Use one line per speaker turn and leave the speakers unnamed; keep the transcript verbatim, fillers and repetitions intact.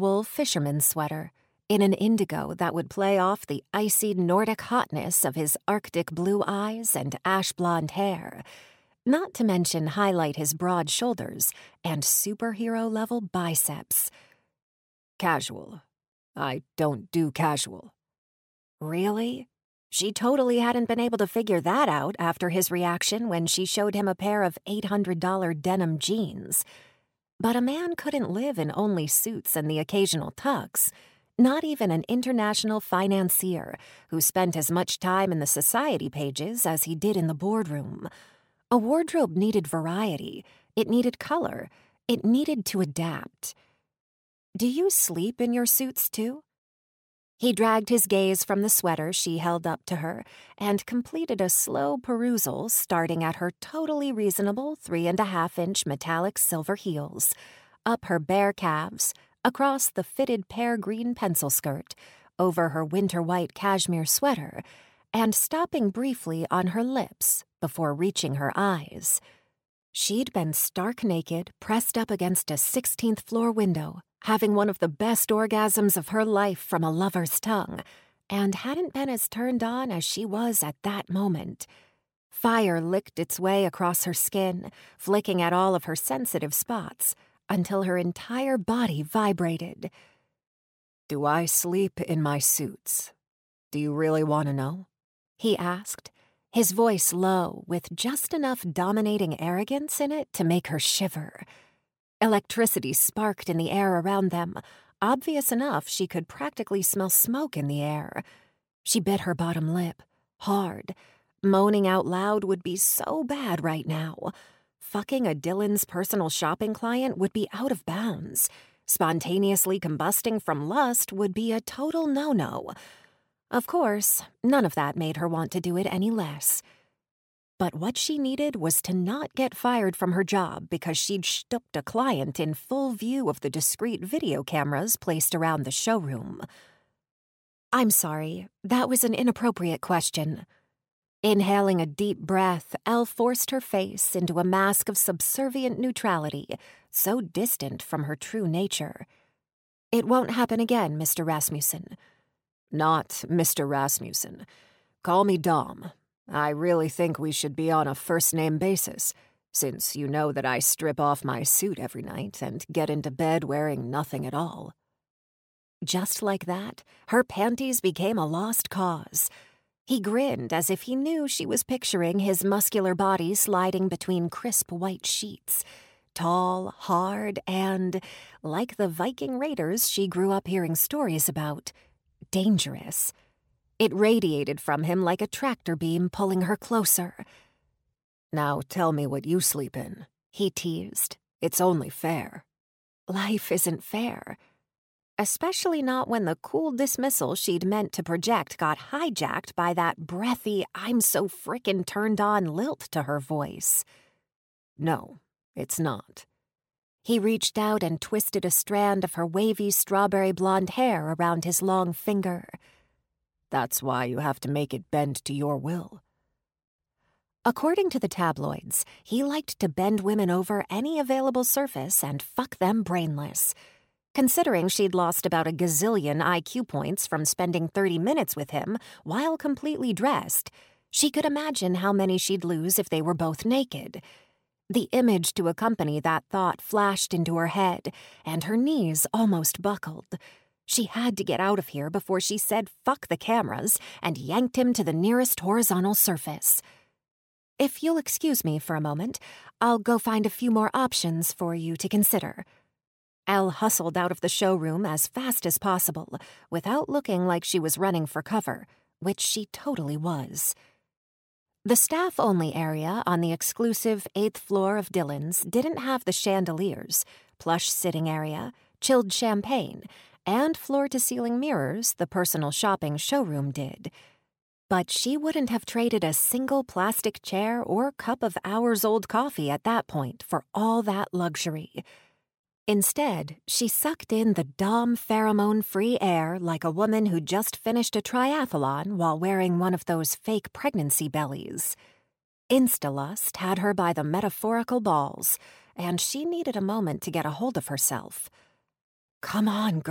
wool fisherman's sweater in an indigo that would play off the icy Nordic hotness of his Arctic blue eyes and ash blonde hair, not to mention highlight his broad shoulders and superhero-level biceps.
Casual. I don't do casual.
Really? She totally hadn't been able to figure that out after his reaction when she showed him a pair of eight hundred dollar denim jeans. But a man couldn't live in only suits and the occasional tux. Not even an international financier who spent as much time in the society pages as he did in the boardroom. A wardrobe needed variety. It needed color. It needed to adapt. Do you sleep in your suits, too? He dragged his gaze from the sweater she held up to her and completed a slow perusal starting at her totally reasonable three-and-a-half-inch metallic silver heels, up her bare calves, across the fitted pear green pencil skirt, over her winter white cashmere sweater, and stopping briefly on her lips before reaching her eyes. She'd been stark naked, pressed up against a sixteenth floor window, having one of the best orgasms of her life from a lover's tongue, and hadn't been as turned on as she was at that moment. Fire licked its way across her skin, flicking at all of her sensitive spots, until her entire body vibrated.
Do I sleep in my suits? Do you really want to know?
He asked, his voice low, with just enough dominating arrogance in it to make her shiver. Electricity sparked in the air around them, obvious enough she could practically smell smoke in the air. She bit her bottom lip, hard. Moaning out loud would be so bad right now. Fucking a Dylan's personal shopping client would be out of bounds. Spontaneously combusting from lust would be a total no-no. Of course, none of that made her want to do it any less. But what she needed was to not get fired from her job because she'd stooped a client in full view of the discreet video cameras placed around the showroom. I'm sorry, that was an inappropriate question. Inhaling a deep breath, Elle forced her face into a mask of subservient neutrality, so distant from her true nature. It won't happen again, Mister Rasmussen.
Not Mister Rasmussen. Call me Dom. I really think we should be on a first-name basis, since you know that I strip off my suit every night and get into bed wearing nothing at all.
Just like that, her panties became a lost cause. He grinned as if he knew she was picturing his muscular body sliding between crisp white sheets, tall, hard, and, like the Viking raiders she grew up hearing stories about, dangerous. It radiated from him like a tractor beam pulling her closer.
Now tell me what you sleep in, he teased. It's only fair.
Life isn't fair. Especially not when the cool dismissal she'd meant to project got hijacked by that breathy, I'm so frickin' turned on lilt to her voice.
No, it's not.
He reached out and twisted a strand of her wavy strawberry blonde hair around his long finger.
That's why you have to make it bend to your will.
According to the tabloids, he liked to bend women over any available surface and fuck them brainless. Considering she'd lost about a gazillion I Q points from spending thirty minutes with him while completely dressed, she could imagine how many she'd lose if they were both naked. The image to accompany that thought flashed into her head, and her knees almost buckled. She had to get out of here before she said fuck the cameras and yanked him to the nearest horizontal surface. If you'll excuse me for a moment, I'll go find a few more options for you to consider. Elle hustled out of the showroom as fast as possible, without looking like she was running for cover, which she totally was. The staff-only area on the exclusive eighth floor of Dylan's didn't have the chandeliers, plush sitting area, chilled champagne, and floor-to-ceiling mirrors the personal shopping showroom did. But she wouldn't have traded a single plastic chair or cup of hours-old coffee at that point for all that luxury. Instead, she sucked in the Dom pheromone-free air like a woman who just finished a triathlon while wearing one of those fake pregnancy bellies. Instalust had her by the metaphorical balls, and she needed a moment to get a hold of herself. Come on, girl.